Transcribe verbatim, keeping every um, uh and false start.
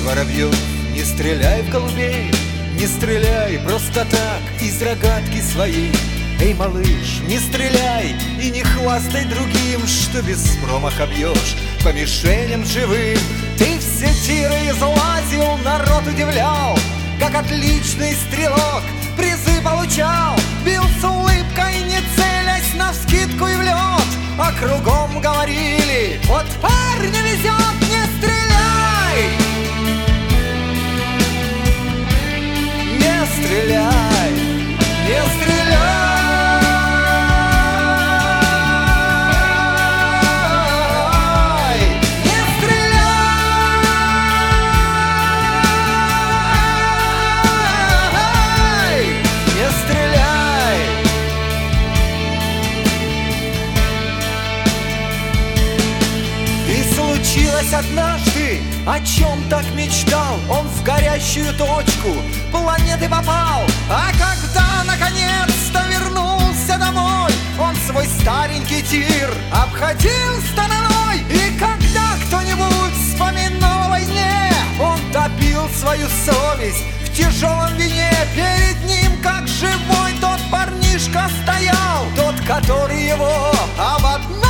воробьев, не стреляй в голубей, не стреляй просто так из рогатки своей. Эй, малыш, не стреляй и не хвастай другим, что без промаха бьешь по мишеням живым. Ты все тиры излазил, народ удивлял, как отличный стрелок призы получал. Бил с улыбкой, не целясь навскидку и в лед, а кругом говорили: вот парню везет, не стреляй! Не стреляй, не стреляй! Случилось однажды, о чем так мечтал, он в горящую точку планеты попал. А когда наконец-то вернулся домой, он свой старенький тир обходил стороной. И когда кто-нибудь вспоминал о войне, он топил свою совесть в тяжелом вине. Перед ним, как живой, тот парнишка стоял, тот, который его об одном